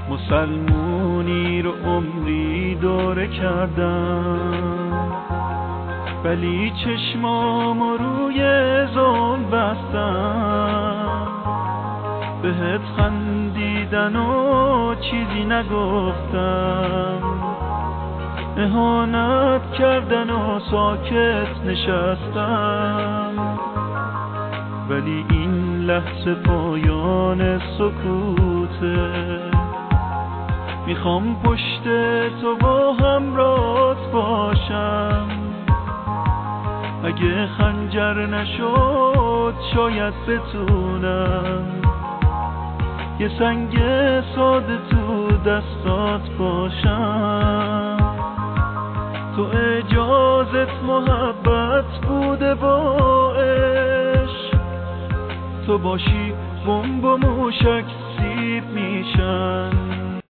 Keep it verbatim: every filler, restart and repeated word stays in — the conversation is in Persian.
مسلمونی رو عمری دوره کردم، ولی چشمامو روی ظلم بستم. بهت خندیدن و چیزی نگفتم، اهانت کردن و ساکت نشستم. ولی این لحظه پایان سکوته، میخوام پشت تو با همراهت باشم. اگه خنجر نشد شاید بتونم یه سنگ ساده تو دستات باشم. تو اجازت محبت بوده با عشق، تو باشی بمب و موشک سیب میشن.